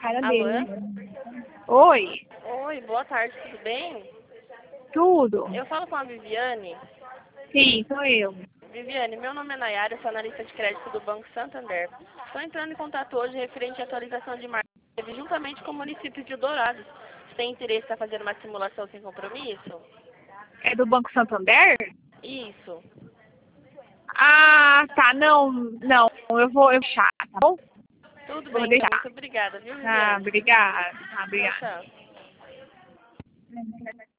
cara Alô? dele. Oi, Oi, boa tarde, tudo bem? tudo? Eu falo com a Viviane. Sim, sou eu. Viviane, meu nome é Nayara, eu sou analista de crédito do Banco Santander. Estou entrando em contato hoje referente à atualização de marca juntamente com o município de Dourados. Você tem interesse em fazer uma simulação sem compromisso? É do Banco Santander? Isso. Ah, tá, não, eu vou deixar, tá bom? Tudo Vou bem, então. deixar. Muito obrigada, viu, Ah, Viviane? obrigada. Ah, Tchau, obrigada. tchau.